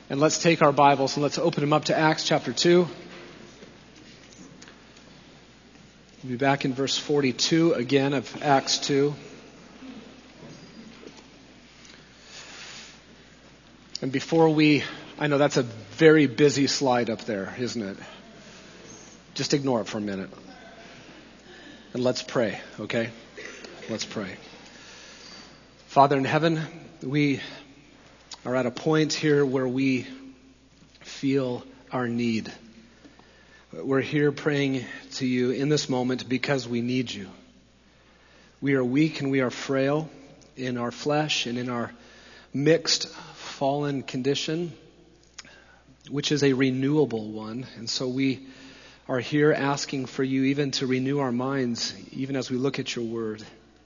And let's take our Bibles and let's open them up to Acts chapter 2. We'll be back in verse 42 again of Acts 2. And I know that's a very busy slide up there, isn't it? Just ignore it for a minute. And let's pray, okay? Let's pray. Father in heaven, we are at a point here where we feel our need. We're here praying to you in this moment because we need you. We are weak and we are frail in our flesh and in our mixed, fallen condition, which is a renewable one. And so we are here asking for you even to renew our minds, even as we look at your word.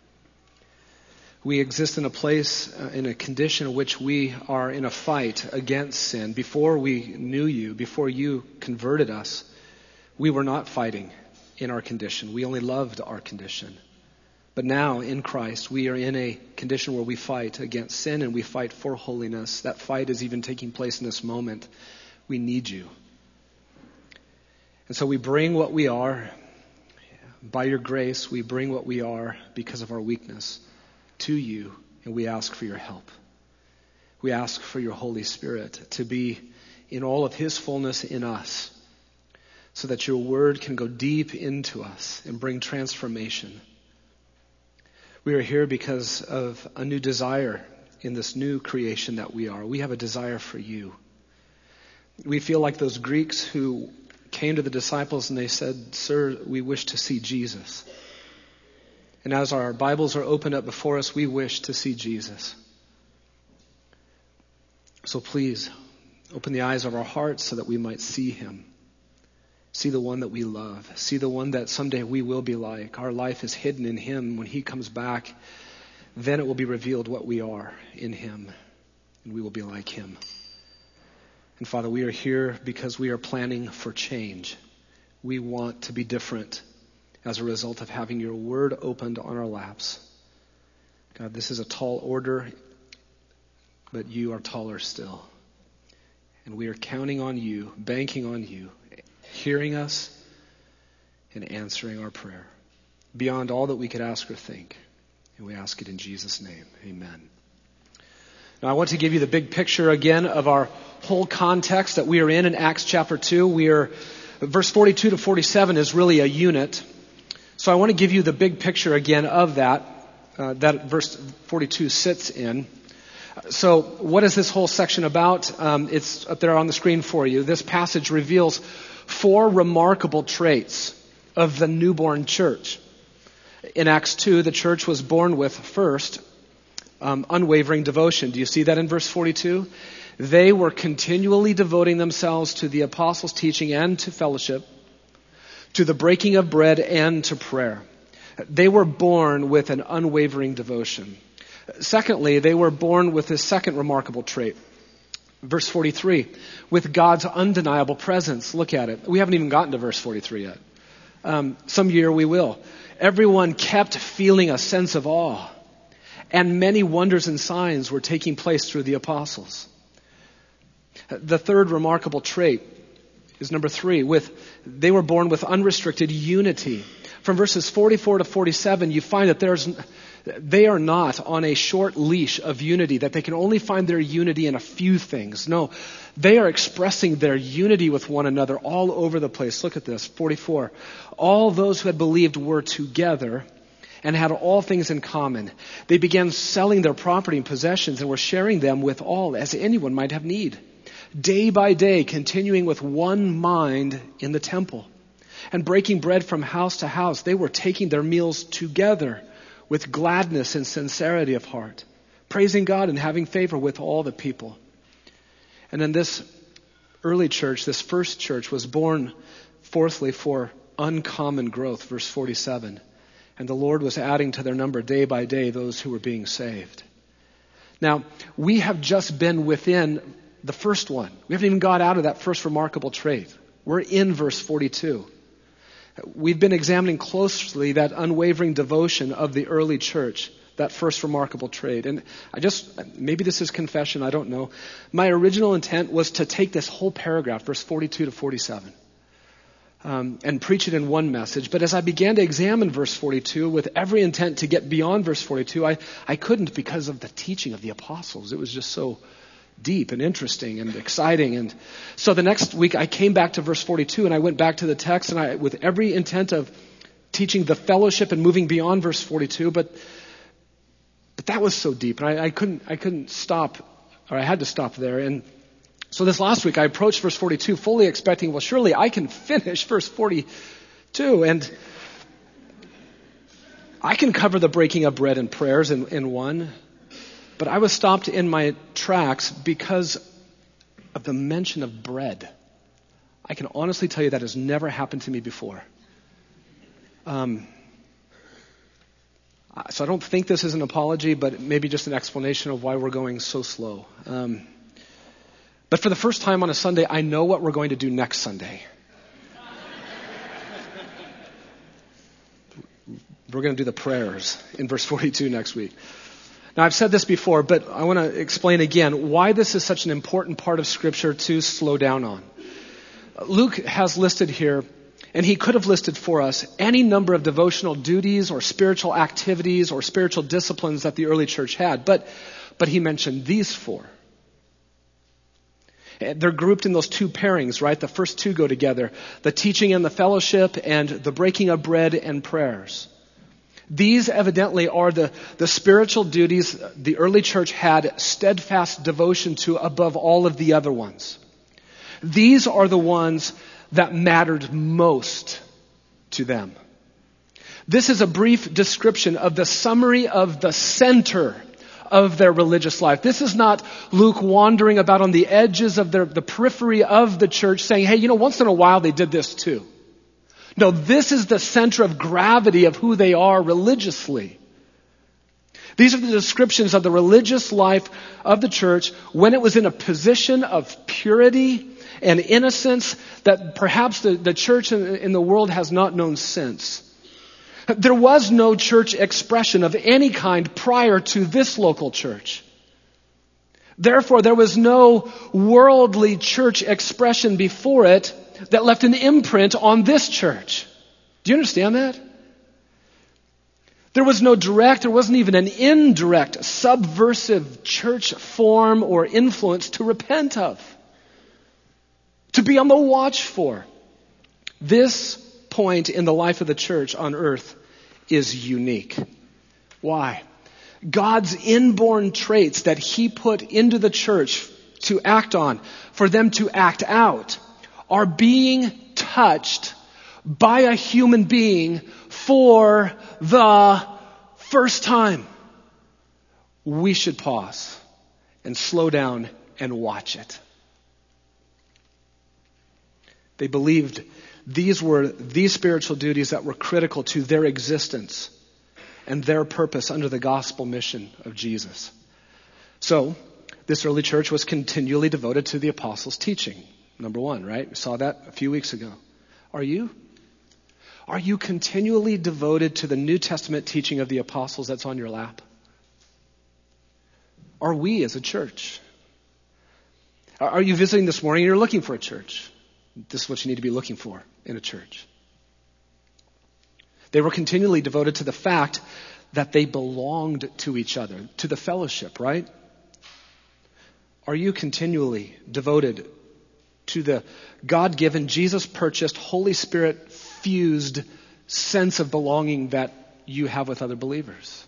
We exist in a place, in a condition in which we are in a fight against sin. Before we knew you, before you converted us, we were not fighting in our condition. We only loved our condition. But now, in Christ, we are in a condition where we fight against sin and we fight for holiness. That fight is even taking place in this moment. We need you. And so we bring what we are. By your grace, we bring what we are because of our weakness to you, and we ask for your help. We ask for your Holy Spirit to be in all of his fullness in us, so that your word can go deep into us and bring transformation. We are here because of a new desire in this new creation that we are. We have a desire for you. We feel like those Greeks who came to the disciples and they said, "Sir, we wish to see Jesus." And as our Bibles are opened up before us, we wish to see Jesus. So please, open the eyes of our hearts so that we might see him. See the one that we love. See the one that someday we will be like. Our life is hidden in him. When he comes back, then it will be revealed what we are in him. And we will be like him. And Father, we are here because we are planning for change. We want to be different as a result of having your word opened on our laps. God, this is a tall order, but you are taller still. And we are counting on you, banking on you, hearing us and answering our prayer beyond all that we could ask or think. And we ask it in Jesus' name. Amen. Now I want to give you the big picture again of our whole context that we are in Acts chapter 2. Verse 42 to 47 is really a unit. So I want to give you the big picture again of that verse 42 sits in. So what is this whole section about? It's up there on the screen for you. This passage reveals 4 remarkable traits of the newborn church. In Acts 2, the church was born with, first, unwavering devotion. Do you see that in verse 42? They were continually devoting themselves to the apostles' teaching and to fellowship, to the breaking of bread and to prayer. They were born with an unwavering devotion. Secondly, they were born with this second remarkable trait. Verse 43, with God's undeniable presence. Look at it. We haven't even gotten to verse 43 yet. Some year we will. Everyone kept feeling a sense of awe, and many wonders and signs were taking place through the apostles. The third remarkable trait is number 3. They were born with unrestricted unity. From verses 44 to 47, you find that they are not on a short leash of unity, that they can only find their unity in a few things. No, they are expressing their unity with one another all over the place. Look at this, 44. All those who had believed were together and had all things in common. They began selling their property and possessions and were sharing them with all, as anyone might have need. Day by day, continuing with one mind in the temple and breaking bread from house to house, they were taking their meals together with gladness and sincerity of heart, praising God and having favor with all the people. And then this early church, this first church, was born, fourthly, for uncommon growth, verse 47. And the Lord was adding to their number day by day those who were being saved. Now, we have just been within the first one. We haven't even got out of that first remarkable trait. We're in verse 42. We've been examining closely that unwavering devotion of the early church that first remarkable trait. And maybe this is confession, I don't know. My original intent was to take this whole paragraph, verse 42 to 47, and preach it in one message. But as I began to examine verse 42 with every intent to get beyond verse 42, I couldn't because of the teaching of the apostles. It was just so deep and interesting and exciting. And so the next week I came back to verse 42 and I went back to the text and with every intent of teaching the fellowship and moving beyond verse 42, but that was so deep and I couldn't stop, or I had to stop there. And so this last week I approached verse 42 fully expecting, well, surely I can finish verse 42 and I can cover the breaking of bread and prayers in one. But I was stopped in my tracks because of the mention of bread. I can honestly tell you that has never happened to me before. So I don't think this is an apology, but maybe just an explanation of why we're going so slow. But for the first time on a Sunday, I know what we're going to do next Sunday. We're going to do the prayers in verse 42 next week. Now, I've said this before, but I want to explain again why this is such an important part of Scripture to slow down on. Luke has listed here, and he could have listed for us, any number of devotional duties or spiritual activities or spiritual disciplines that the early church had, but he mentioned these four. They're grouped in those two pairings, right? The first two go together, the teaching and the fellowship and the breaking of bread and prayers. These evidently are the spiritual duties the early church had steadfast devotion to above all of the other ones. These are the ones that mattered most to them. This is a brief description of the summary of the center of their religious life. This is not Luke wandering about on the edges of the periphery of the church saying, hey, once in a while they did this too. No, this is the center of gravity of who they are religiously. These are the descriptions of the religious life of the church when it was in a position of purity and innocence that perhaps the church in the world has not known since. There was no church expression of any kind prior to this local church. Therefore, there was no worldly church expression before it that left an imprint on this church. Do you understand that? There was no direct, there wasn't even an indirect, subversive church form or influence to repent of, to be on the watch for. This point in the life of the church on earth is unique. Why? God's inborn traits that He put into the church to act on, for them to act out, are being touched by a human being for the first time. We should pause and slow down and watch it. They believed these were these spiritual duties that were critical to their existence and their purpose under the gospel mission of Jesus. So, this early church was continually devoted to the apostles' teaching. Number one, right? We saw that a few weeks ago. Are you? Are you continually devoted to the New Testament teaching of the apostles that's on your lap? Are we as a church? Are you visiting this morning and you're looking for a church? This is what you need to be looking for in a church. They were continually devoted to the fact that they belonged to each other, to the fellowship, right? Are you continually devoted to the God-given, Jesus-purchased, Holy Spirit-fused sense of belonging that you have with other believers?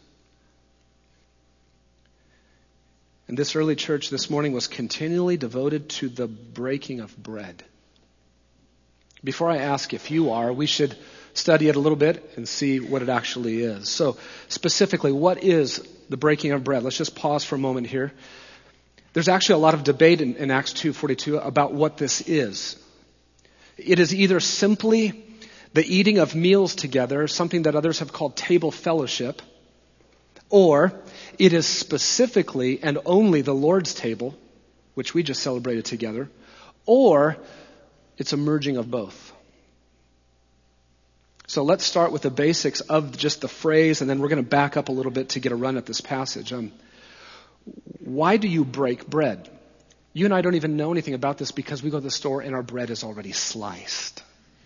And this early church this morning was continually devoted to the breaking of bread. Before I ask if you are, we should study it a little bit and see what it actually is. So specifically, what is the breaking of bread? Let's just pause for a moment here. There's actually a lot of debate in Acts 2:42 about what this is. It is either simply the eating of meals together, something that others have called table fellowship, or it is specifically and only the Lord's table, which we just celebrated together, or it's a merging of both. So let's start with the basics of just the phrase, and then we're going to back up a little bit to get a run at this passage. Why do you break bread? You and I don't even know anything about this because we go to the store and our bread is already sliced.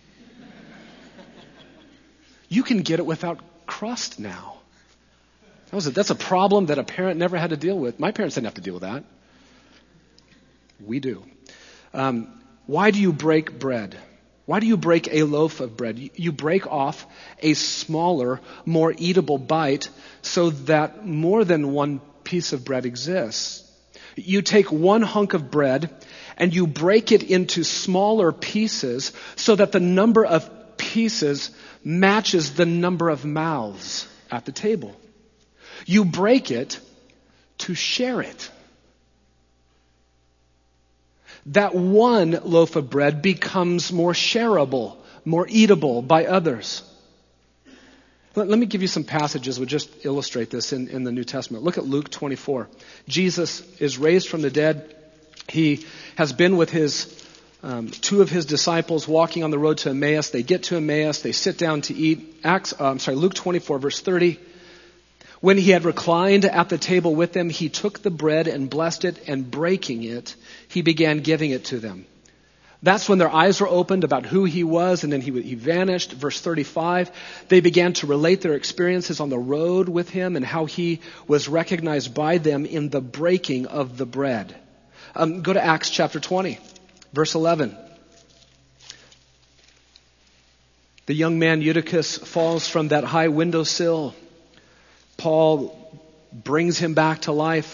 You can get it without crust now. That's a problem that a parent never had to deal with. My parents didn't have to deal with that. We do. Why do you break bread? Why do you break a loaf of bread? You break off a smaller, more eatable bite so that more than one piece of bread exists. You take one hunk of bread and you break it into smaller pieces so that the number of pieces matches the number of mouths at the table. You break it to share it. That one loaf of bread becomes more shareable, more eatable by others. Let me give you some passages that would just illustrate this in the New Testament. Look at Luke 24. Jesus is raised from the dead. He has been with two of his disciples walking on the road to Emmaus. They get to Emmaus. They sit down to eat. Luke 24, verse 30. When he had reclined at the table with them, he took the bread and blessed it, and breaking it, he began giving it to them. That's when their eyes were opened about who he was, and then he vanished. Verse 35, they began to relate their experiences on the road with him and how he was recognized by them in the breaking of the bread. Go to Acts chapter 20, verse 11. The young man Eutychus falls from that high windowsill. Paul brings him back to life.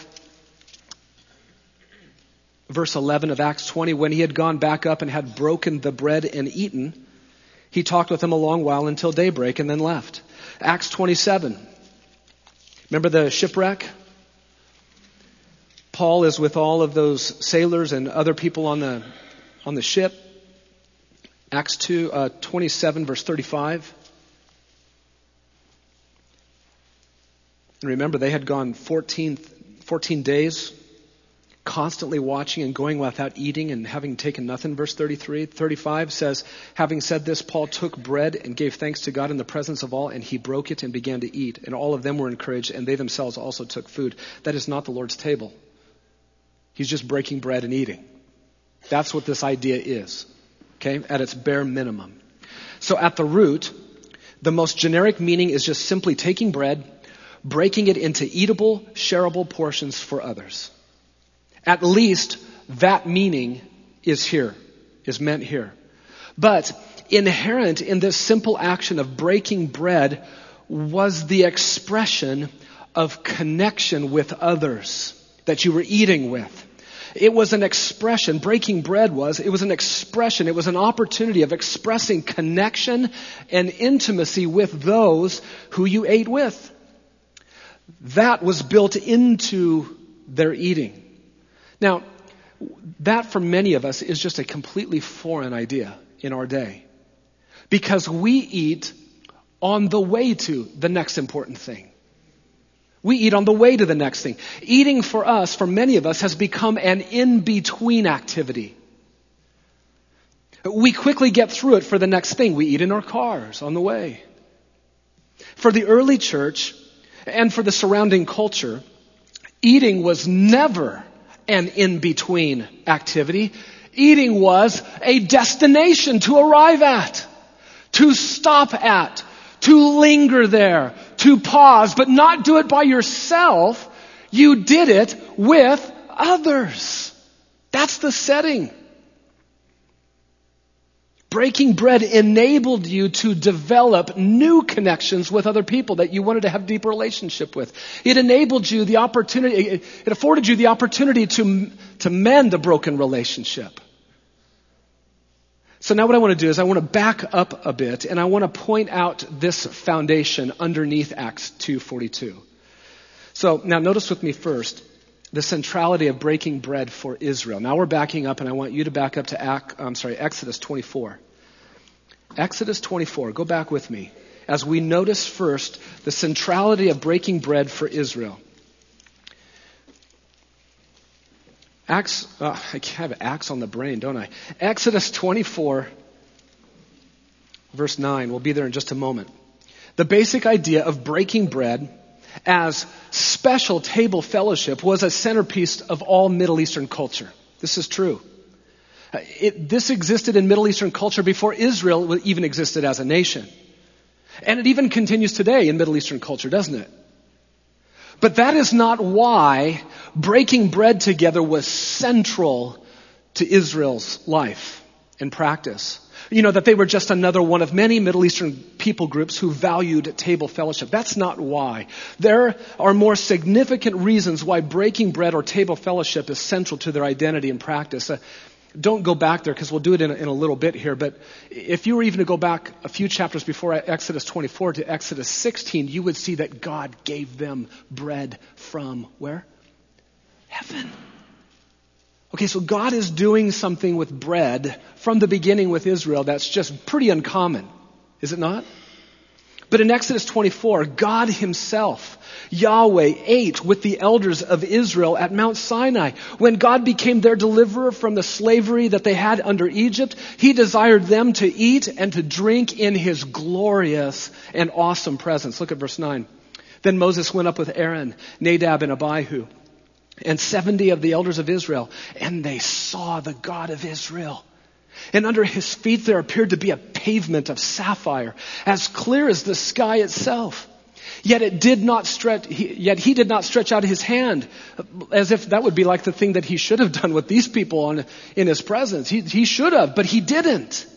Verse 11 of Acts 20, when he had gone back up and had broken the bread and eaten, he talked with them a long while until daybreak and then left. Acts 27. Remember the shipwreck? Paul is with all of those sailors and other people on the ship. Acts 27, verse 35. And remember, they had gone 14 days, constantly watching and going without eating and having taken nothing. Verse 35 says, having said this, Paul took bread and gave thanks to God in the presence of all, and he broke it and began to eat. And all of them were encouraged, and they themselves also took food. That is not the Lord's table. He's just breaking bread and eating. That's what this idea is, okay, at its bare minimum. So at the root, the most generic meaning is just simply taking bread, breaking it into eatable, shareable portions for others. At least that meaning is meant here. But inherent in this simple action of breaking bread was the expression of connection with others that you were eating with. It was an expression, breaking bread was an expression, it was an opportunity of expressing connection and intimacy with those who you ate with. That was built into their eating. Now, that for many of us is just a completely foreign idea in our day. Because we eat on the way to the next important thing. We eat on the way to the next thing. Eating for us, for many of us, has become an in-between activity. We quickly get through it for the next thing. We eat in our cars on the way. For the early church, and for the surrounding culture, eating was never an in-between activity. Eating was a destination to arrive at, to stop at, to linger there, to pause, but not do it by yourself. You did it with others. That's the setting. Breaking bread enabled you to develop new connections with other people that you wanted to have deeper relationship with. It enabled you the opportunity, it afforded you the opportunity to mend a broken relationship. So now what I want to do is I want to back up a bit and I want to point out this foundation underneath Acts 2:42. So now notice with me first the centrality of breaking bread for Israel. Now we're backing up and I want you to back up to Exodus 24. Exodus 24, go back with me as we notice first the centrality of breaking bread for Israel. I have Acts on the brain, don't I? Exodus 24, verse 9. We'll be there in just a moment. The basic idea of breaking bread as special table fellowship was a centerpiece of all Middle Eastern culture. This is true. This existed in Middle Eastern culture before Israel even existed as a nation. And it even continues today in Middle Eastern culture, doesn't it? But that is not why breaking bread together was central to Israel's life and practice. You know, that they were just another one of many Middle Eastern people groups who valued table fellowship. That's not why. There are more significant reasons why breaking bread or table fellowship is central to their identity and practice. Don't go back there because we'll do it in a little bit here. But if you were even to go back a few chapters before Exodus 24 to Exodus 16, you would see that God gave them bread from where? Heaven. Okay, so God is doing something with bread from the beginning with Israel that's just pretty uncommon, is it not? But in Exodus 24, God himself, Yahweh, ate with the elders of Israel at Mount Sinai. When God became their deliverer from the slavery that they had under Egypt, he desired them to eat and to drink in his glorious and awesome presence. Look at verse 9. Then Moses went up with Aaron, Nadab, and Abihu, and 70 of the elders of Israel, and they saw the God of Israel. And under his feet there appeared to be a pavement of sapphire, as clear as the sky itself. Yet he did not stretch out his hand, as if that would be like the thing that he should have done with these people in his presence. He should have, but he didn't.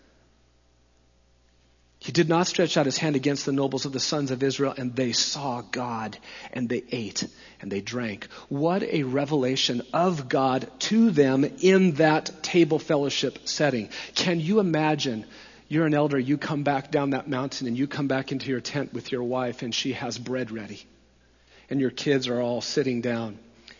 He did not stretch out his hand against the nobles of the sons of Israel, and they saw God, and they ate, and they drank. What a revelation of God to them in that table fellowship setting. Can you imagine, you're an elder, you come back down that mountain, and you come back into your tent with your wife, and she has bread ready, and your kids are all sitting down.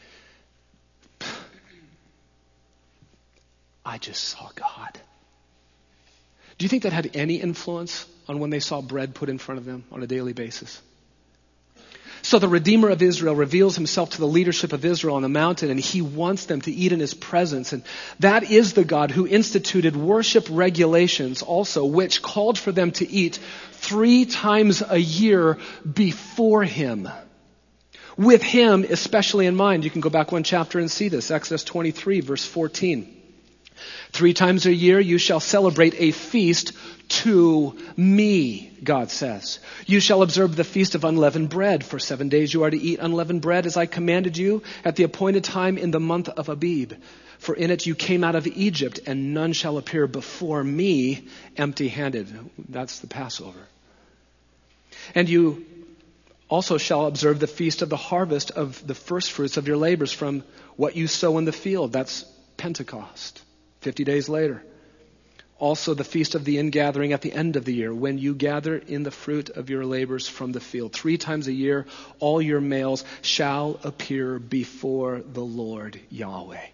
I just saw God. Do you think that had any influence on when they saw bread put in front of them on a daily basis? So the Redeemer of Israel reveals himself to the leadership of Israel on the mountain, and he wants them to eat in his presence. And that is the God who instituted worship regulations also, which called for them to eat 3 times a year before him. With him especially in mind. You can go back one chapter and see this. Exodus 23, verse 14. 3 times a year you shall celebrate a feast to me, God says. You shall observe the feast of unleavened bread. For 7 days you are to eat unleavened bread as I commanded you at the appointed time in the month of Abib. For in it you came out of Egypt, and none shall appear before me empty-handed. That's the Passover. And you also shall observe the feast of the harvest of the first fruits of your labors from what you sow in the field. That's Pentecost. 50 days later. Also the feast of the ingathering at the end of the year, when you gather in the fruit of your labors from the field. 3 times a year, all your males shall appear before the Lord Yahweh.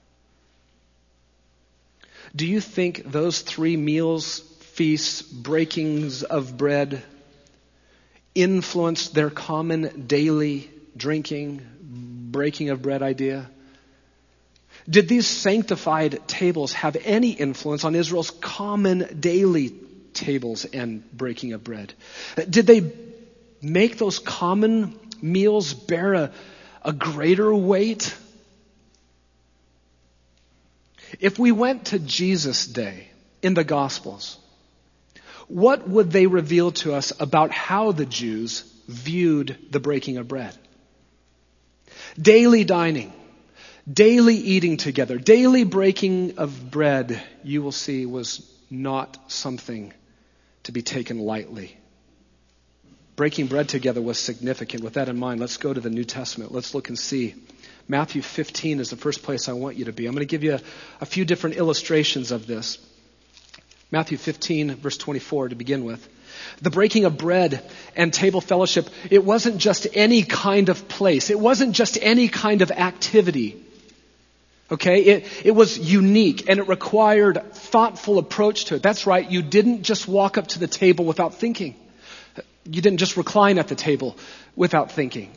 Do you think those 3 meals, feasts, breakings of bread influenced their common daily drinking, breaking of bread idea? Did these sanctified tables have any influence on Israel's common daily tables and breaking of bread? Did they make those common meals bear a greater weight? If we went to Jesus' day in the Gospels, what would they reveal to us about how the Jews viewed the breaking of bread? Daily dining. Daily eating together, daily breaking of bread, you will see, was not something to be taken lightly. Breaking bread together was significant. With that in mind, let's go to the New Testament. Let's look and see. Matthew 15 is the first place I want you to be. I'm going to give you a few different illustrations of this. Matthew 15, verse 24 to begin with. The breaking of bread and table fellowship, it wasn't just any kind of place. It wasn't just any kind of activity. Okay, it was unique, and it required thoughtful approach to it. That's right, you didn't just walk up to the table without thinking. You didn't just recline at the table without thinking.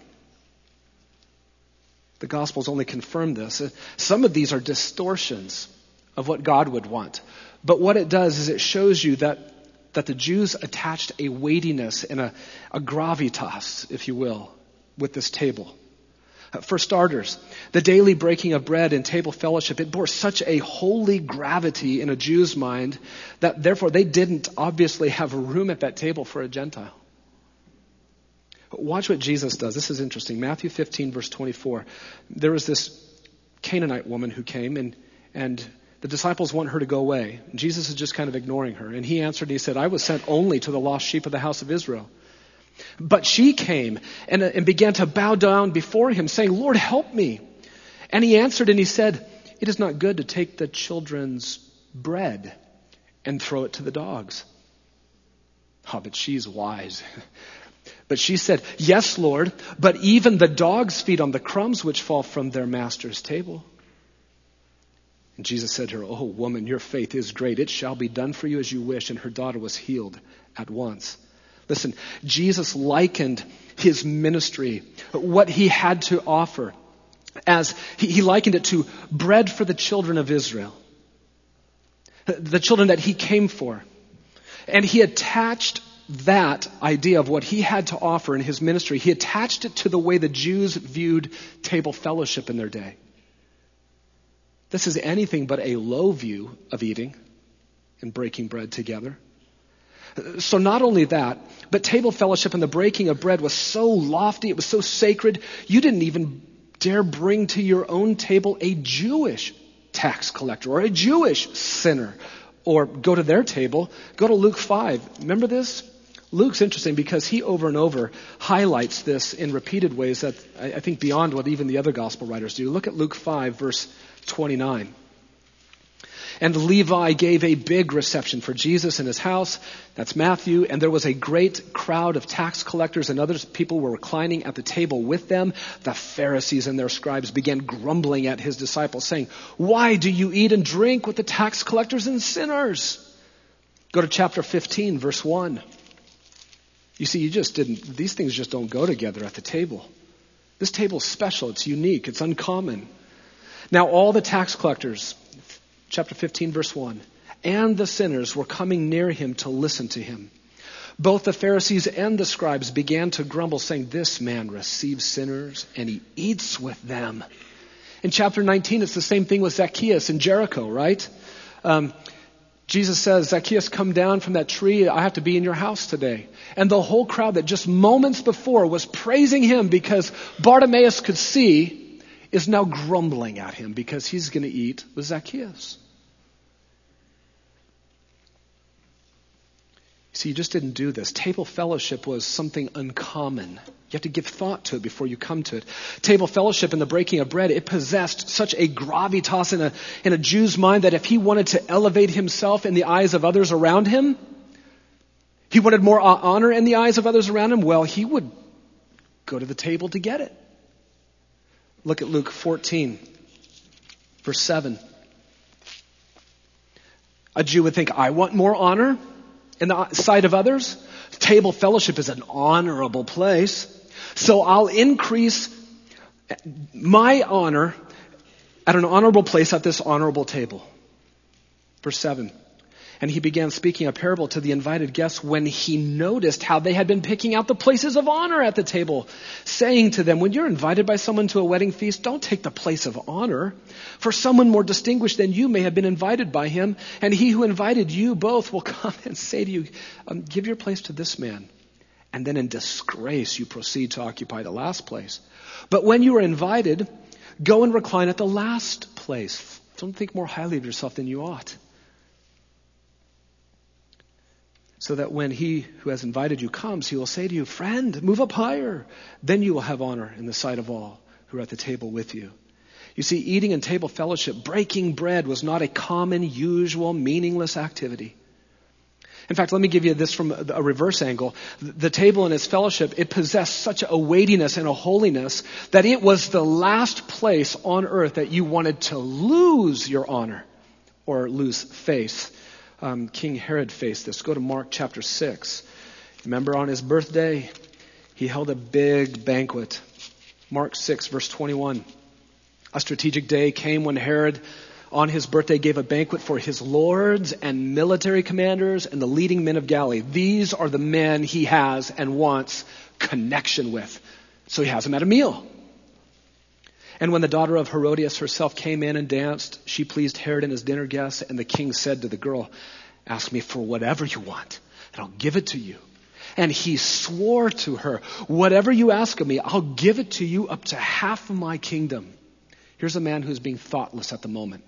The Gospels only confirm this. Some of these are distortions of what God would want. But what it does is it shows you that that the Jews attached a weightiness and a gravitas, if you will, with this table. For starters, the daily breaking of bread and table fellowship, it bore such a holy gravity in a Jew's mind that therefore they didn't obviously have room at that table for a Gentile. Watch what Jesus does. This is interesting. Matthew 15, verse 24. There was this Canaanite woman who came, and the disciples want her to go away. And Jesus is just kind of ignoring her. And he answered, and he said, I was sent only to the lost sheep of the house of Israel. But she came and began to bow down before him, saying, Lord, help me. And he answered and he said, it is not good to take the children's bread and throw it to the dogs. Oh, but she's wise. But she said, yes, Lord, but even the dogs feed on the crumbs which fall from their master's table. And Jesus said to her, oh, woman, your faith is great. It shall be done for you as you wish. And her daughter was healed at once. Listen, Jesus likened his ministry, what he had to offer, as he likened it to bread for the children of Israel, the children that he came for. And he attached that idea of what he had to offer in his ministry, he attached it to the way the Jews viewed table fellowship in their day. This is anything but a low view of eating and breaking bread together. So not only that, but table fellowship and the breaking of bread was so lofty, it was so sacred, you didn't even dare bring to your own table a Jewish tax collector or a Jewish sinner, or go to their table. Go to Luke 5. Remember this? Luke's interesting because he over and over highlights this in repeated ways that I think beyond what even the other gospel writers do. Look at Luke 5, verse 29. And Levi gave a big reception for Jesus in his house. That's Matthew. And there was a great crowd of tax collectors and other people were reclining at the table with them. The Pharisees and their scribes began grumbling at his disciples, saying, why do you eat and drink with the tax collectors and sinners? Go to chapter 15, verse 1. You see, these things just don't go together at the table. This table is special. It's unique. It's uncommon. Now all the tax collectors, chapter 15, verse 1, and the sinners were coming near him to listen to him. Both the Pharisees and the scribes began to grumble, saying, this man receives sinners and he eats with them. In chapter 19, it's the same thing with Zacchaeus in Jericho, right? Jesus says, Zacchaeus, come down from that tree. I have to be in your house today. And the whole crowd that just moments before was praising him because Bartimaeus could see is now grumbling at him because he's going to eat with Zacchaeus. See, you just didn't do this. Table fellowship was something uncommon. You have to give thought to it before you come to it. Table fellowship and the breaking of bread, it possessed such a gravitas in a Jew's mind that if he wanted to elevate himself in the eyes of others around him, he wanted more honor in the eyes of others around him, well, he would go to the table to get it. Look at Luke 14, verse 7. A Jew would think, I want more honor in the sight of others. Table fellowship is an honorable place. So I'll increase my honor at an honorable place at this honorable table. Verse 7. And he began speaking a parable to the invited guests when he noticed how they had been picking out the places of honor at the table, saying to them, when you're invited by someone to a wedding feast, don't take the place of honor, for someone more distinguished than you may have been invited by him, and he who invited you both will come and say to you, give your place to this man. And then in disgrace you proceed to occupy the last place. But when you are invited, go and recline at the last place. Don't think more highly of yourself than you ought. So that when he who has invited you comes, he will say to you, friend, move up higher. Then you will have honor in the sight of all who are at the table with you. You see, eating and table fellowship, breaking bread, was not a common, usual, meaningless activity. In fact, let me give you this from a reverse angle. The table and its fellowship, it possessed such a weightiness and a holiness that it was the last place on earth that you wanted to lose your honor or lose face. King Herod faced this. Go to Mark chapter 6. Remember on his birthday, he held a big banquet. Mark 6, verse 21. A strategic day came when Herod on his birthday gave a banquet for his lords and military commanders and the leading men of Galilee. These are the men he has and wants connection with. So he has them at a meal. And when the daughter of Herodias herself came in and danced, she pleased Herod and his dinner guests. And the king said to the girl, ask me for whatever you want, and I'll give it to you. And he swore to her, whatever you ask of me, I'll give it to you up to half of my kingdom. Here's a man who's being thoughtless at the moment,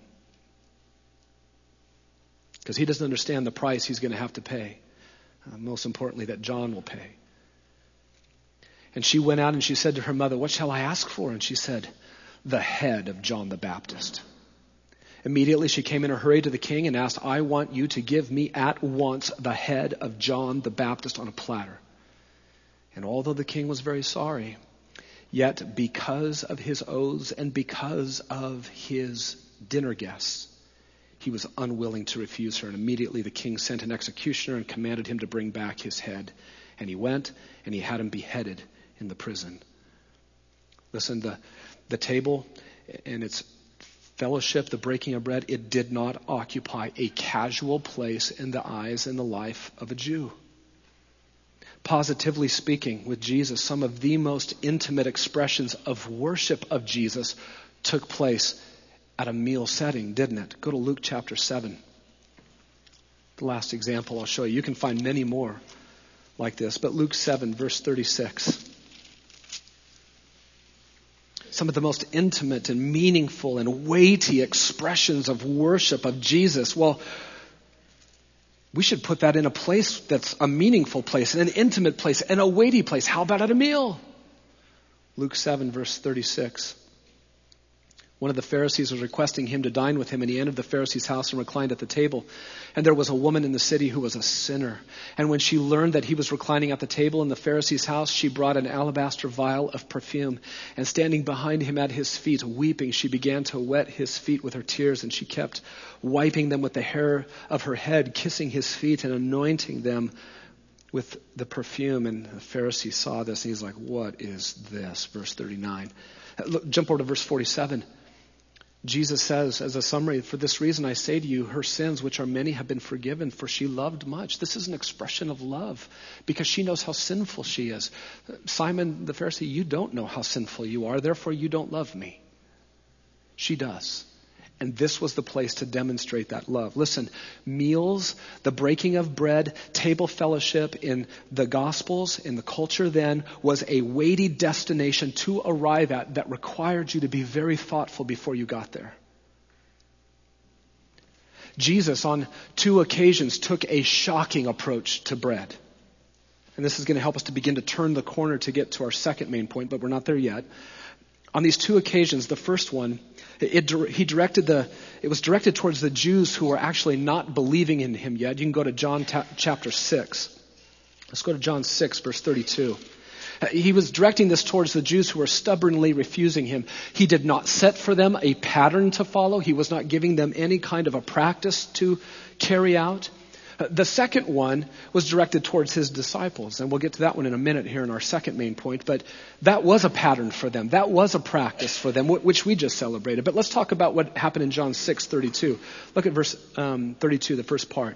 because he doesn't understand the price he's going to have to pay. Most importantly, that John will pay. And she went out and she said to her mother, what shall I ask for? And she said, the head of John the Baptist. Immediately she came in a hurry to the king and asked, I want you to give me at once the head of John the Baptist on a platter. And although the king was very sorry, yet because of his oaths and because of his dinner guests, he was unwilling to refuse her. And immediately the king sent an executioner and commanded him to bring back his head. And he went and he had him beheaded in the prison. Listen, the table and its fellowship, the breaking of bread, it did not occupy a casual place in the eyes and the life of a Jew. Positively speaking, with Jesus, some of the most intimate expressions of worship of Jesus took place at a meal setting, didn't it? Go to Luke chapter 7. The last example I'll show you. You can find many more like this, but Luke 7, verse 36. Some of the most intimate and meaningful and weighty expressions of worship of Jesus. Well, we should put that in a place that's a meaningful place, and an intimate place, and a weighty place. How about at a meal? Luke 7, verse 36. One of the Pharisees was requesting him to dine with him, and he entered the Pharisee's house and reclined at the table. And there was a woman in the city who was a sinner. And when she learned that he was reclining at the table in the Pharisee's house, she brought an alabaster vial of perfume. And standing behind him at his feet, weeping, she began to wet his feet with her tears. And she kept wiping them with the hair of her head, kissing his feet and anointing them with the perfume. And the Pharisee saw this, and he's like, what is this? Verse 39. Look, jump over to verse 47. Jesus says, as a summary, for this reason I say to you, her sins, which are many, have been forgiven, for she loved much. This is an expression of love, because she knows how sinful she is. Simon the Pharisee, you don't know how sinful you are, therefore you don't love me. She does. And this was the place to demonstrate that love. Listen, meals, the breaking of bread, table fellowship in the Gospels, in the culture then, was a weighty destination to arrive at that required you to be very thoughtful before you got there. Jesus, on 2 occasions, took a shocking approach to bread. And this is going to help us to begin to turn the corner to get to our second main point, but we're not there yet. On these 2 occasions, the first one, it was directed towards the Jews who were actually not believing in him yet. You can go to John chapter 6. Let's go to John 6, verse 32. He was directing this towards the Jews who were stubbornly refusing him. He did not set for them a pattern to follow. He was not giving them any kind of a practice to carry out. The second one was directed towards his disciples, and we'll get to that one in a minute here in our second main point, but that was a pattern for them. That was a practice for them, which we just celebrated. But let's talk about what happened in John 6:32. Look at verse 32, the first part.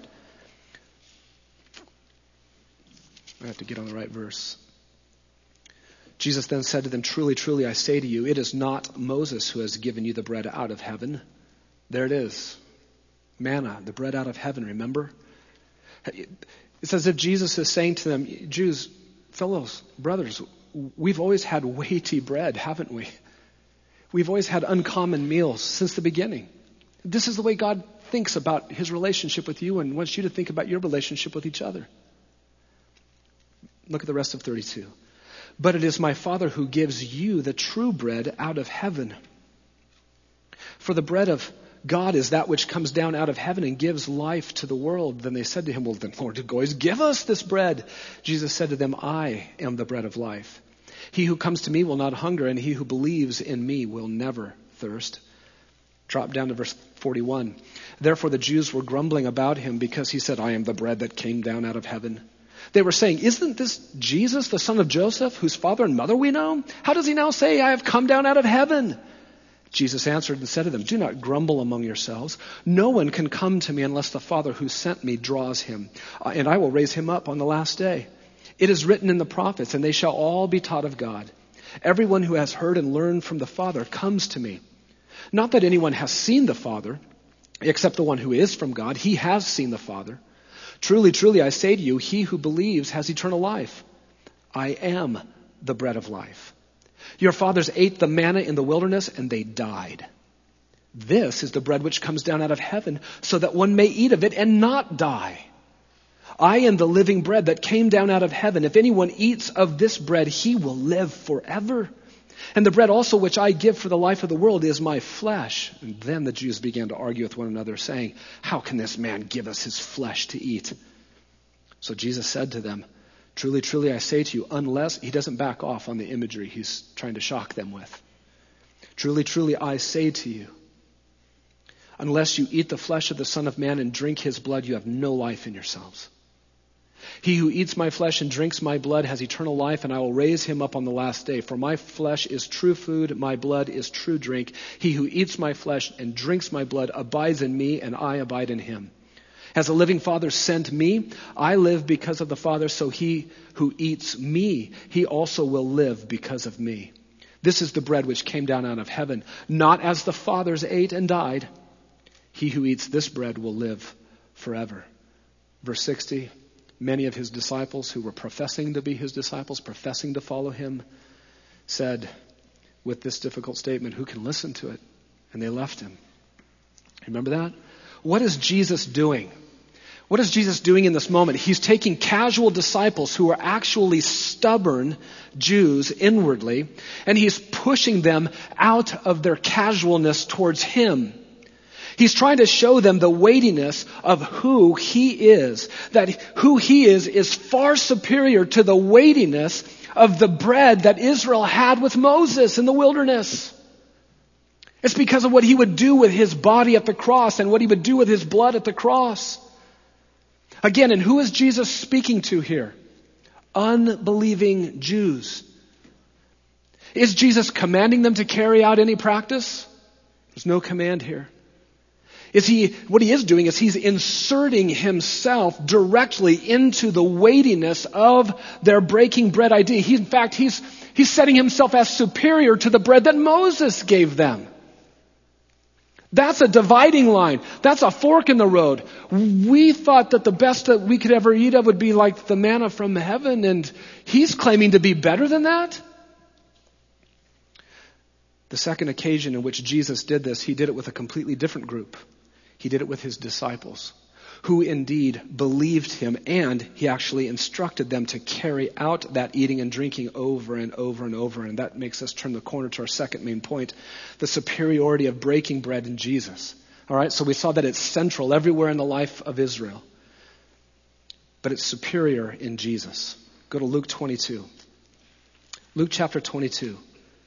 I have to get on the right verse. Jesus then said to them, truly, truly, I say to you, it is not Moses who has given you the bread out of heaven. There it is. Manna, the bread out of heaven, remember? It's as if Jesus is saying to them, Jews, fellows, brothers, we've always had weighty bread, haven't we? We've always had uncommon meals since the beginning. This is the way God thinks about his relationship with you and wants you to think about your relationship with each other. Look at the rest of 32. But it is my Father who gives you the true bread out of heaven. For the bread of God is that which comes down out of heaven and gives life to the world. Then they said to him, well, then, Lord, always give us this bread. Jesus said to them, I am the bread of life. He who comes to me will not hunger, and he who believes in me will never thirst. Drop down to verse 41. Therefore the Jews were grumbling about him because he said, I am the bread that came down out of heaven. They were saying, isn't this Jesus, the son of Joseph, whose father and mother we know? How does he now say, I have come down out of heaven? Jesus answered and said to them, "Do not grumble among yourselves. No one can come to me unless the Father who sent me draws him, and I will raise him up on the last day. It is written in the prophets, and they shall all be taught of God. Everyone who has heard and learned from the Father comes to me. Not that anyone has seen the Father, except the one who is from God. He has seen the Father. Truly, truly, I say to you, he who believes has eternal life. I am the bread of life. Your fathers ate the manna in the wilderness, and they died. This is the bread which comes down out of heaven, so that one may eat of it and not die. I am the living bread that came down out of heaven. If anyone eats of this bread, he will live forever. And the bread also which I give for the life of the world is my flesh." And then the Jews began to argue with one another, saying, "How can this man give us his flesh to eat?" So Jesus said to them, "Truly, truly, I say to you, unless..." He doesn't back off on the imagery he's trying to shock them with. "Truly, truly, I say to you, unless you eat the flesh of the Son of Man and drink his blood, you have no life in yourselves. He who eats my flesh and drinks my blood has eternal life, and I will raise him up on the last day. For my flesh is true food, my blood is true drink. He who eats my flesh and drinks my blood abides in me, and I abide in him. As the living Father sent me, I live because of the Father, so he who eats me, he also will live because of me. This is the bread which came down out of heaven, not as the fathers ate and died. He who eats this bread will live forever." Verse 60, many of his disciples who were professing to be his disciples, professing to follow him, said with this difficult statement, "Who can listen to it?" And they left him. Remember that? What is Jesus doing? What is Jesus doing in this moment? He's taking casual disciples who are actually stubborn Jews inwardly, and he's pushing them out of their casualness towards him. He's trying to show them the weightiness of who he is, that who he is far superior to the weightiness of the bread that Israel had with Moses in the wilderness. It's because of what he would do with his body at the cross and what he would do with his blood at the cross. Again, and who is Jesus speaking to here? Unbelieving Jews. Is Jesus commanding them to carry out any practice? There's no command here. What he is doing is he's inserting himself directly into the weightiness of their breaking bread idea. In fact, he's setting himself as superior to the bread that Moses gave them. That's a dividing line. That's a fork in the road. We thought that the best that we could ever eat of would be like the manna from heaven, and he's claiming to be better than that? The second occasion in which Jesus did this, he did it with a completely different group. He did it with his disciples, who indeed believed him, and he actually instructed them to carry out that eating and drinking over and over and over. And that makes us turn the corner to our second main point, the superiority of breaking bread in Jesus. All right, so we saw that it's central everywhere in the life of Israel, but it's superior in Jesus. Go to Luke 22. Luke chapter 22.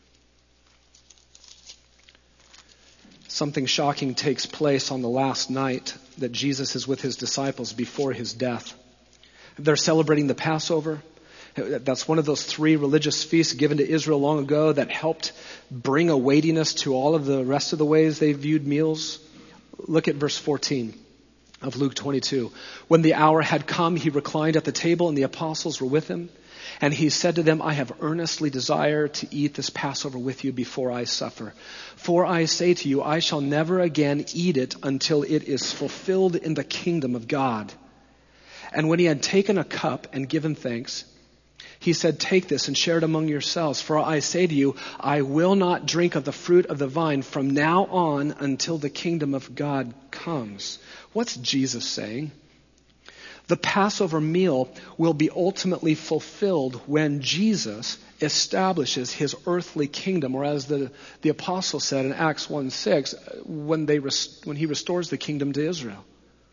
Something shocking takes place on the last night that Jesus is with his disciples before his death. They're celebrating the Passover. That's one of those 3 religious feasts given to Israel long ago that helped bring a weightiness to all of the rest of the ways they viewed meals. Look at verse 14 of Luke 22. When the hour had come, he reclined at the table, and the apostles were with him. And he said to them, "I have earnestly desired to eat this Passover with you before I suffer. For I say to you, I shall never again eat it until it is fulfilled in the kingdom of God." And when he had taken a cup and given thanks, he said, "Take this and share it among yourselves. For I say to you, I will not drink of the fruit of the vine from now on until the kingdom of God comes." What's Jesus saying? The Passover meal will be ultimately fulfilled when Jesus establishes his earthly kingdom, or as the apostle said in Acts 1:6, when he restores the kingdom to Israel.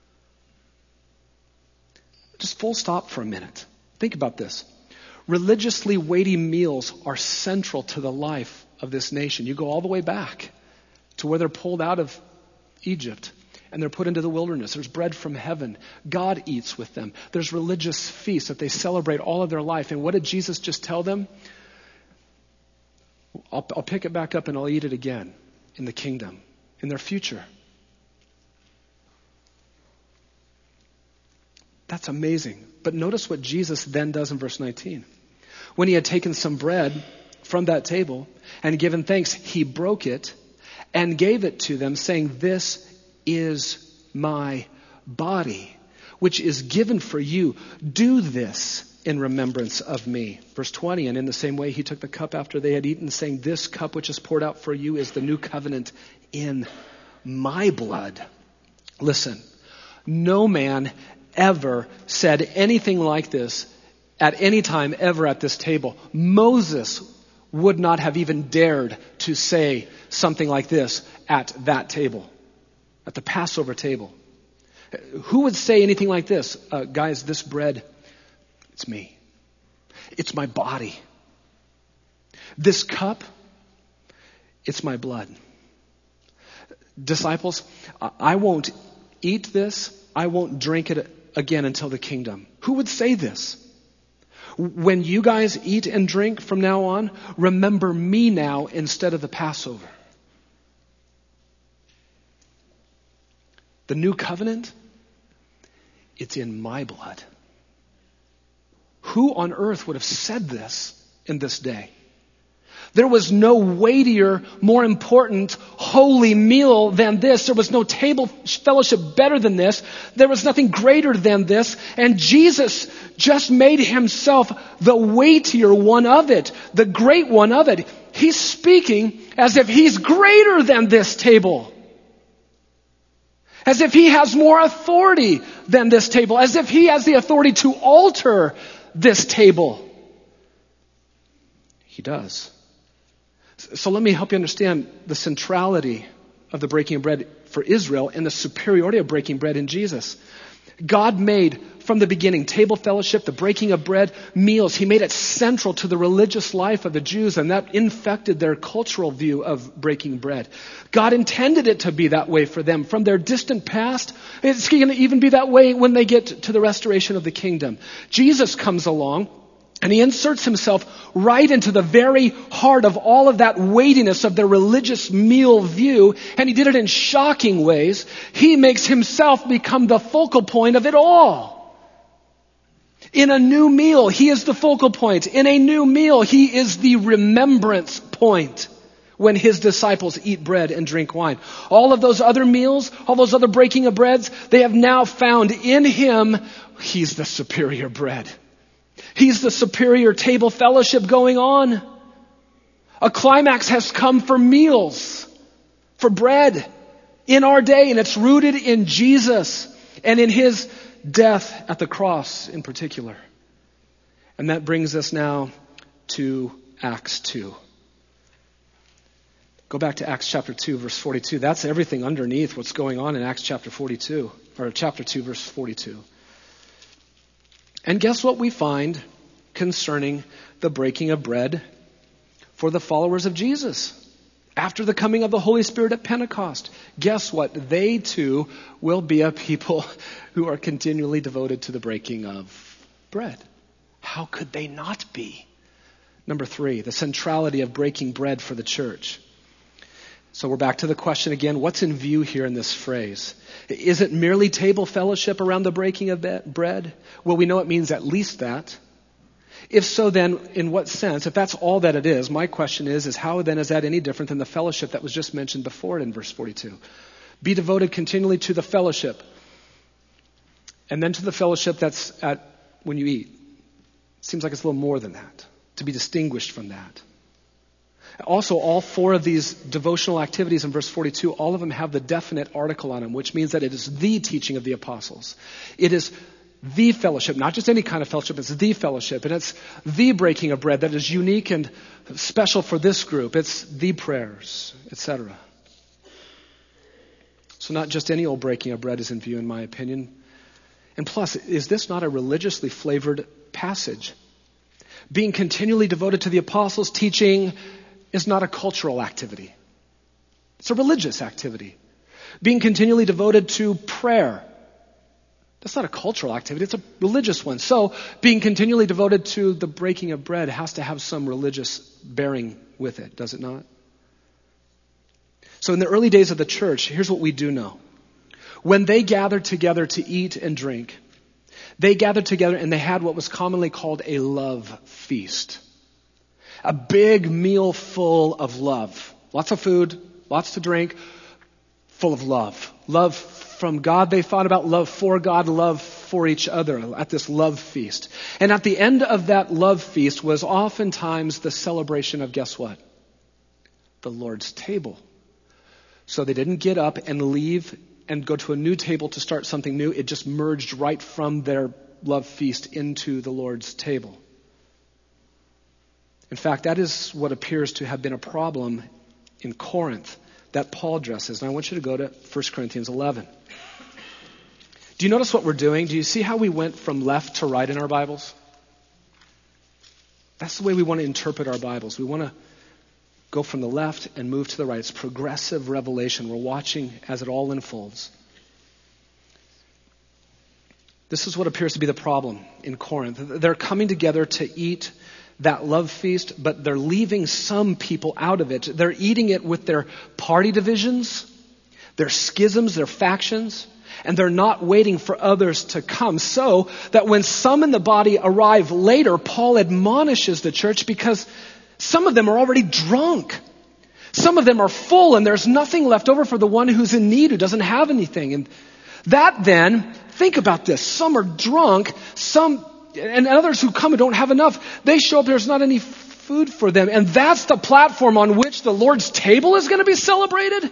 Just full stop for a minute. Think about this. Religiously weighty meals are central to the life of this nation. You go all the way back to where they're pulled out of Egypt and they're put into the wilderness. There's bread from heaven. God eats with them. There's religious feasts that they celebrate all of their life. And what did Jesus just tell them? I'll pick it back up and I'll eat it again. in the kingdom, in their future. That's amazing. But notice what Jesus then does in verse 19. When he had taken some bread from that table and given thanks, he broke it and gave it to them, saying, "This is my body, which is given for you. Do this in remembrance of me." Verse 20, and in the same way he took the cup after they had eaten, saying, "This cup which is poured out for you is the new covenant in my blood." Listen, no man ever said anything like this at any time ever at this table. Moses would not have even dared to say something like this at that table, at the Passover table. Who would say anything like this? Guys, this bread, it's me. It's my body. This cup, it's my blood. Disciples, I won't eat this. I won't drink it again until the kingdom. Who would say this? When you guys eat and drink from now on, remember me now instead of the Passover. The new covenant, it's in my blood. Who on earth would have said this in this day? There was no weightier, more important, holy meal than this. There was no table fellowship better than this. There was nothing greater than this. And Jesus just made himself the weightier one of it, the great one of it. He's speaking as if he's greater than this table. As if he has more authority than this table. As if he has the authority to alter this table. He does. So let me help you understand the centrality of the breaking of bread for Israel and the superiority of breaking bread in Jesus. God made from the beginning table fellowship, the breaking of bread, meals. He made it central to the religious life of the Jews, and that infected their cultural view of breaking bread. God intended it to be that way for them from their distant past. It's going to even be that way when they get to the restoration of the kingdom. Jesus comes along. And he inserts himself right into the very heart of all of that weightiness of their religious meal view. And he did it in shocking ways. He makes himself become the focal point of it all. In a new meal, he is the focal point. In a new meal, he is the remembrance point when his disciples eat bread and drink wine. All of those other meals, all those other breaking of breads, they have now found in him, he's the superior bread. He's the superior table fellowship going on. A climax has come for meals, for bread in our day, and it's rooted in Jesus and in his death at the cross in particular. And that brings us now to Acts 2. Go back to Acts chapter 2, verse 42. That's everything underneath what's going on in Acts chapter 42, or chapter 2, verse 42. And guess what we find concerning the breaking of bread for the followers of Jesus after the coming of the Holy Spirit at Pentecost? Guess what? They too will be a people who are continually devoted to the breaking of bread. How could they not be? Number 3, the centrality of breaking bread for the church. So we're back to the question again, what's in view here in this phrase? Is it merely table fellowship around the breaking of bread? Well, we know it means at least that. If so, then in what sense? If that's all that it is, my question is how then is that any different than the fellowship that was just mentioned before in verse 42? Be devoted continually to the fellowship. And then to the fellowship that's at when you eat. Seems like it's a little more than that. To be distinguished from that. Also, all 4 of these devotional activities in verse 42, all of them have the definite article on them, which means that it is the teaching of the apostles. It is the fellowship, not just any kind of fellowship, it's the fellowship. And it's the breaking of bread that is unique and special for this group. It's the prayers, etc. So not just any old breaking of bread is in view, in my opinion. And plus, is this not a religiously flavored passage? Being continually devoted to the apostles' teaching is not a cultural activity. It's a religious activity. Being continually devoted to prayer, that's not a cultural activity, it's a religious one. So being continually devoted to the breaking of bread has to have some religious bearing with it, does it not? So in the early days of the church, here's what we do know. When they gathered together to eat and drink, they gathered together and they had what was commonly called a love feast. A big meal full of love. Lots of food, lots to drink, full of love. Love from God they thought about, love for God, love for each other at this love feast. And at the end of that love feast was oftentimes the celebration of, guess what? The Lord's table. So they didn't get up and leave and go to a new table to start something new. It just merged right from their love feast into the Lord's table. In fact, that is what appears to have been a problem in Corinth that Paul addresses. And I want you to go to 1 Corinthians 11. Do you notice what we're doing? Do you see how we went from left to right in our Bibles? That's the way we want to interpret our Bibles. We want to go from the left and move to the right. It's progressive revelation. We're watching as it all unfolds. This is what appears to be the problem in Corinth. They're coming together to eat that love feast, but they're leaving some people out of it. They're eating it with their party divisions, their schisms, their factions, and they're not waiting for others to come. So that when some in the body arrive later, Paul admonishes the church because some of them are already drunk. Some of them are full and there's nothing left over for the one who's in need, who doesn't have anything. And that then, think about this. Some are drunk, and others who come and don't have enough. They show up, there's not any food for them. And that's the platform on which the Lord's table is going to be celebrated.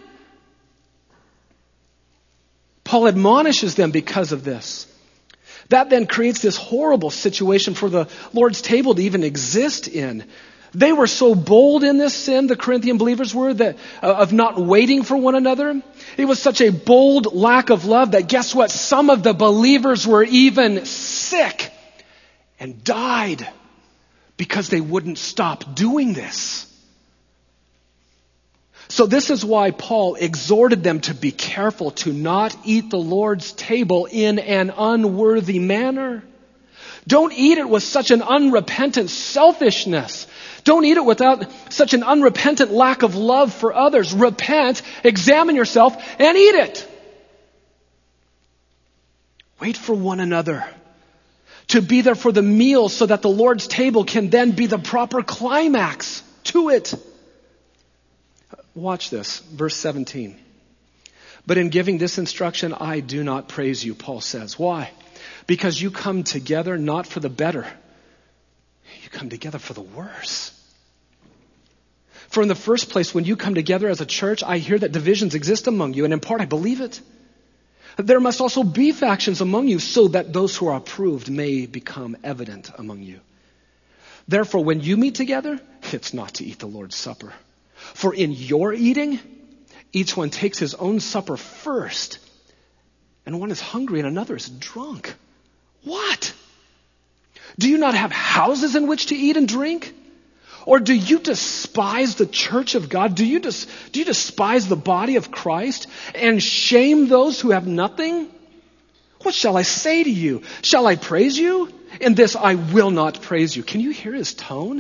Paul admonishes them because of this. That then creates this horrible situation for the Lord's table to even exist in. They were so bold in this sin, the Corinthian believers were, that of not waiting for one another. It was such a bold lack of love that, guess what? Some of the believers were even sick and died because they wouldn't stop doing this. So this is why Paul exhorted them to be careful to not eat the Lord's table in an unworthy manner. Don't eat it with such an unrepentant selfishness. Don't eat it without such an unrepentant lack of love for others. Repent, examine yourself, and eat it. Wait for one another to be there for the meal so that the Lord's table can then be the proper climax to it. Watch this, verse 17. But in giving this instruction, I do not praise you, Paul says. Why? Because you come together not for the better. You come together for the worse. For in the first place, when you come together as a church, I hear that divisions exist among you, and in part I believe it. There must also be factions among you, so that those who are approved may become evident among you. Therefore, when you meet together, it's not to eat the Lord's Supper. For in your eating, each one takes his own supper first, and one is hungry and another is drunk. What? Do you not have houses in which to eat and drink? Or do you despise the church of God? Do you despise the body of Christ and shame those who have nothing? What shall I say to you? Shall I praise you? In this I will not praise you. Can you hear his tone?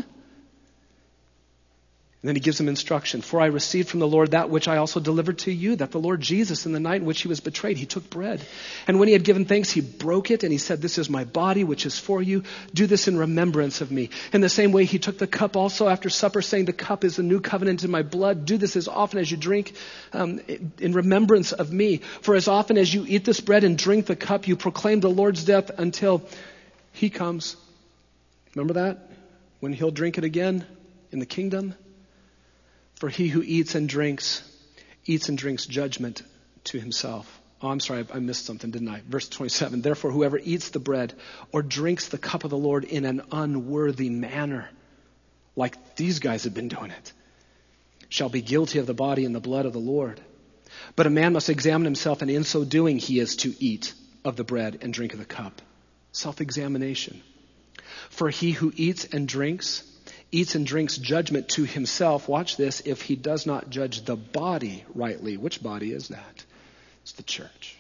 And then he gives them instruction. For I received from the Lord that which I also delivered to you, that the Lord Jesus, in the night in which he was betrayed, he took bread. And when he had given thanks, he broke it, and he said, this is my body, which is for you. Do this in remembrance of me. In the same way, he took the cup also after supper, saying, the cup is the new covenant in my blood. Do this as often as you drink in remembrance of me. For as often as you eat this bread and drink the cup, you proclaim the Lord's death until he comes. Remember that? When he'll drink it again in the kingdom? For he who eats and drinks judgment to himself. Oh, I'm sorry, I missed something, didn't I? Verse 27, therefore whoever eats the bread or drinks the cup of the Lord in an unworthy manner, like these guys have been doing it, shall be guilty of the body and the blood of the Lord. But a man must examine himself, and in so doing he is to eat of the bread and drink of the cup. Self-examination. For he who eats and drinks judgment to himself, watch this, if he does not judge the body rightly. Which body is that? It's the church.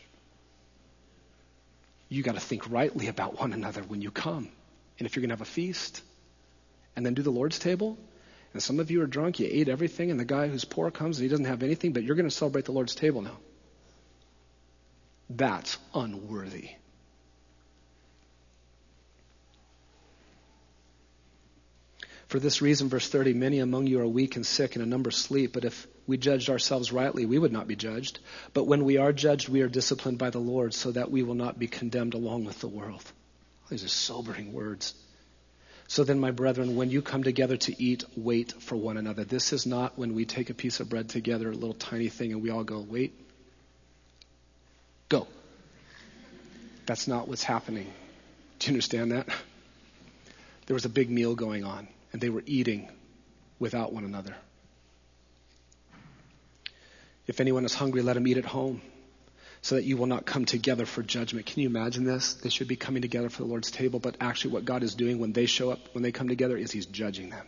You got to think rightly about one another when you come. And if you're going to have a feast and then do the Lord's table, And some of you are drunk, you ate everything, and the guy who's poor comes and he doesn't have anything, but you're going to celebrate the Lord's table now. That's unworthy. For this reason, verse 30, many among you are weak and sick, and a number sleep. But if we judged ourselves rightly, we would not be judged. But when we are judged, we are disciplined by the Lord, so that we will not be condemned along with the world. These are sobering words. So then, my brethren, when you come together to eat, wait for one another. This is not when we take a piece of bread together, a little tiny thing, and we all go, wait, go. That's not what's happening. Do you understand that? There was a big meal going on, and they were eating without one another. If anyone is hungry, let him eat at home, so that you will not come together for judgment. Can you imagine this? They should be coming together for the Lord's table, but actually what God is doing when they show up, when they come together, is he's judging them.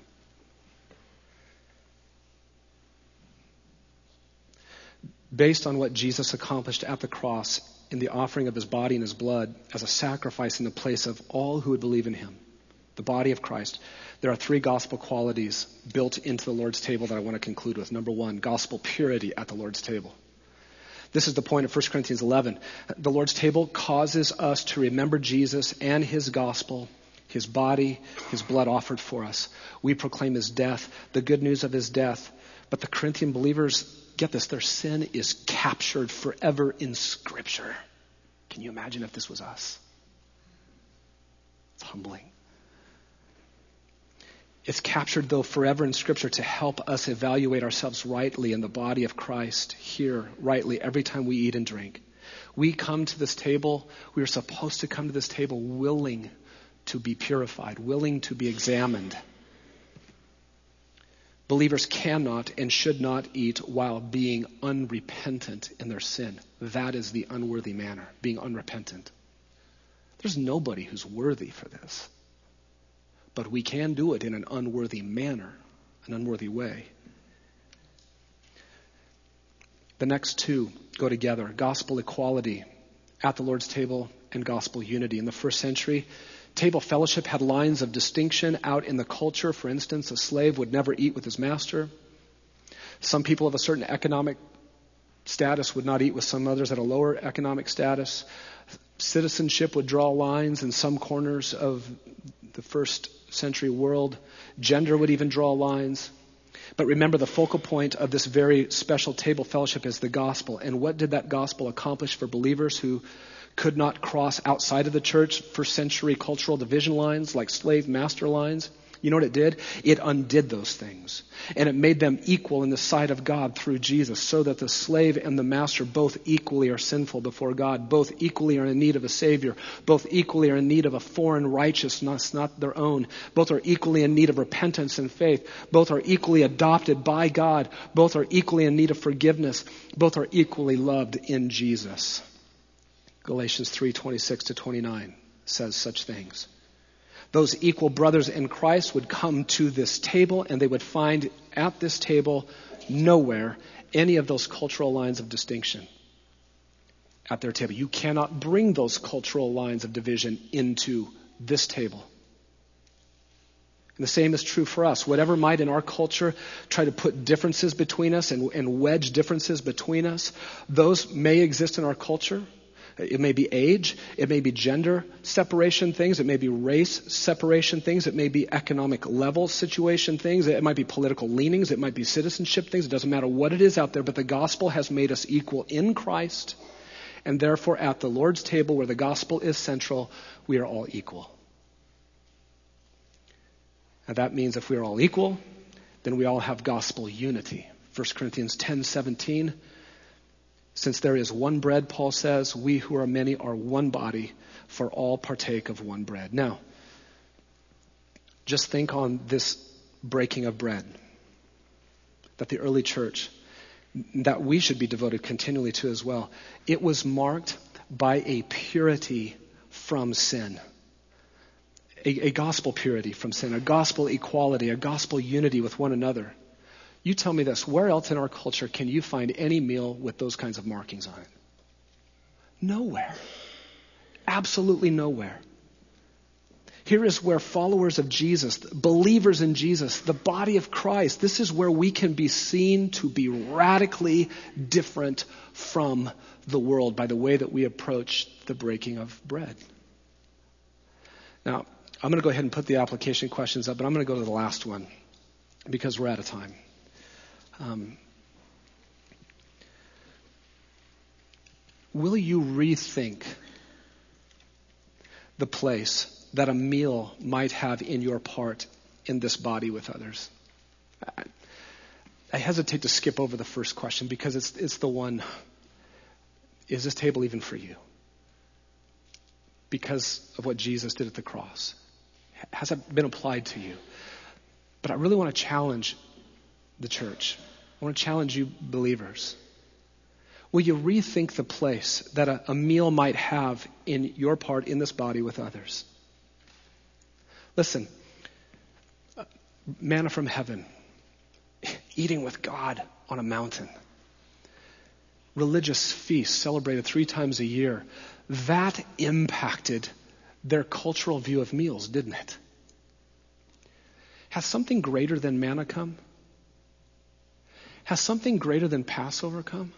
Based on what Jesus accomplished at the cross in the offering of his body and his blood as a sacrifice in the place of all who would believe in him, the body of Christ, there are three gospel qualities built into the Lord's table that I want to conclude with. Number one, gospel purity at the Lord's table. This is the point of 1 Corinthians 11. The Lord's table causes us to remember Jesus and his gospel, his body, his blood offered for us. We proclaim his death, the good news of his death. But the Corinthian believers, get this, their sin is captured forever in Scripture. Can you imagine if this was us? It's humbling. It's captured, though, forever in Scripture to help us evaluate ourselves rightly in the body of Christ here, rightly, every time we eat and drink. We come to this table, we are supposed to come to this table willing to be purified, willing to be examined. Believers cannot and should not eat while being unrepentant in their sin. That is the unworthy manner, being unrepentant. There's nobody who's worthy for this. But we can do it in an unworthy manner, an unworthy way. The next two go together. Gospel equality at the Lord's table and gospel unity. In the first century, table fellowship had lines of distinction out in the culture. For instance, a slave would never eat with his master. Some people of a certain economic status would not eat with some others at a lower economic status. Citizenship would draw lines in some corners of the first century world. Gender would even draw lines. But remember, the focal point of this very special table fellowship is the gospel. And what did that gospel accomplish for believers who could not cross outside of the church first century cultural division lines like slave-master lines? You know what it did? It undid those things. And it made them equal in the sight of God through Jesus, so that the slave and the master both equally are sinful before God, both equally are in need of a Savior, both equally are in need of a foreign righteousness, not their own. Both are equally in need of repentance and faith. Both are equally adopted by God. Both are equally in need of forgiveness. Both are equally loved in Jesus. Galatians 3:26-29 says such things. Those equal brothers in Christ would come to this table, and they would find at this table nowhere any of those cultural lines of distinction at their table. You cannot bring those cultural lines of division into this table. And the same is true for us. Whatever might in our culture try to put differences between us and wedge differences between us, those may exist in our culture. It may be age, it may be gender separation things, it may be race separation things, it may be economic level situation things, it might be political leanings, it might be citizenship things. It doesn't matter what it is out there, but the gospel has made us equal in Christ, and therefore at the Lord's table where the gospel is central, we are all equal. And that means if we are all equal, then we all have gospel unity. 1 Corinthians 10:17. Since there is one bread, Paul says, we who are many are one body, for all partake of one bread. Now, just think on this breaking of bread that the early church, that we should be devoted continually to as well. It was marked by a purity from sin. A gospel purity from sin, a gospel equality, a gospel unity with one another. You tell me this, where else in our culture can you find any meal with those kinds of markings on it? Nowhere. Absolutely nowhere. Here is where followers of Jesus, believers in Jesus, the body of Christ, this is where we can be seen to be radically different from the world by the way that we approach the breaking of bread. Now, I'm going to go ahead and put the application questions up, but I'm going to go to the last one because we're out of time. Will you rethink the place that a meal might have in your part in this body with others? I hesitate to skip over the first question because it's the one, is this table even for you? Because of what Jesus did at the cross. Has it been applied to you? But I really want to challenge the church. I want to challenge you believers. Will you rethink the place that a meal might have in your part in this body with others? Listen, manna from heaven, eating with God on a mountain, religious feasts celebrated 3 times a year, that impacted their cultural view of meals, didn't it? Has something greater than manna come? Has something greater than Passover come?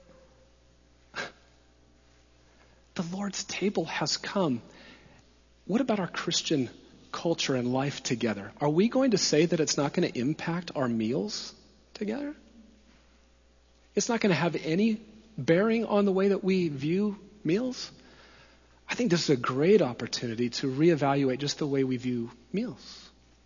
The Lord's table has come. What about our Christian culture and life together? Are we going to say that it's not going to impact our meals together? It's not going to have any bearing on the way that we view meals? I think this is a great opportunity to reevaluate just the way we view meals.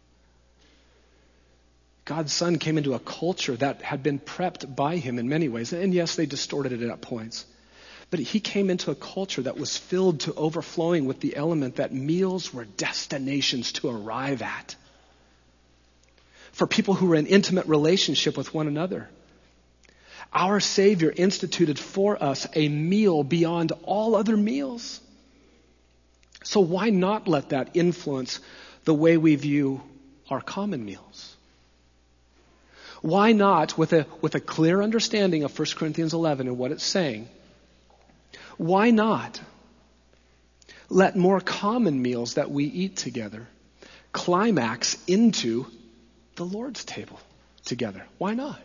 God's Son came into a culture that had been prepped by him in many ways. And yes, they distorted it at points. But he came into a culture that was filled to overflowing with the element that meals were destinations to arrive at. For people who were in intimate relationship with one another. Our Savior instituted for us a meal beyond all other meals. So why not let that influence the way we view our common meals? Why not, with a clear understanding of 1 Corinthians 11 and what it's saying, why not let more common meals that we eat together climax into the Lord's table together? Why not?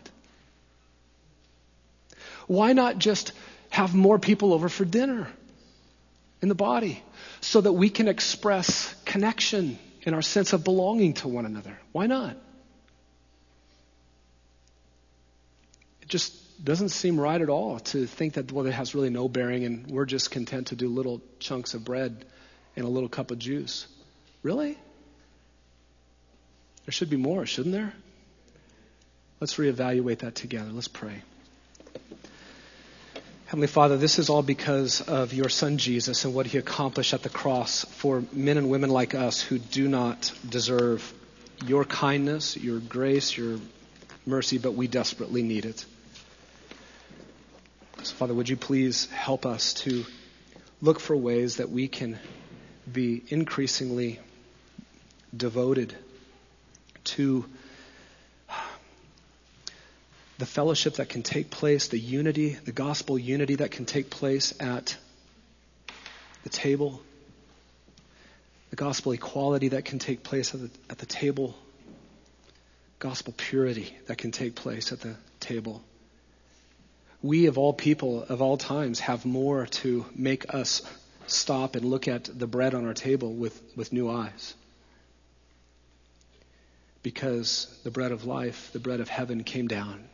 Why not just have more people over for dinner in the body so that we can express connection in our sense of belonging to one another? Why not? It just doesn't seem right at all to think that, well, it has really no bearing and we're just content to do little chunks of bread and a little cup of juice. Really? There should be more, shouldn't there? Let's reevaluate that together. Let's pray. Heavenly Father, this is all because of your Son Jesus and what he accomplished at the cross for men and women like us who do not deserve your kindness, your grace, your mercy, but we desperately need it. So, Father, would you please help us to look for ways that we can be increasingly devoted to the fellowship that can take place, the unity, the gospel unity that can take place at the table, the gospel equality that can take place at the table, gospel purity that can take place at the table. We, of all people, of all times, have more to make us stop and look at the bread on our table with new eyes. Because the bread of life, the bread of heaven came down.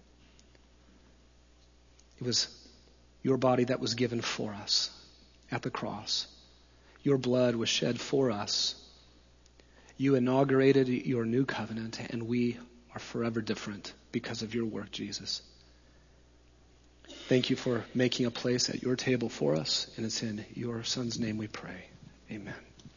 It was your body that was given for us at the cross. Your blood was shed for us. You inaugurated your new covenant, and we are forever different because of your work, Jesus. Thank you for making a place at your table for us, and it's in your Son's name we pray. Amen.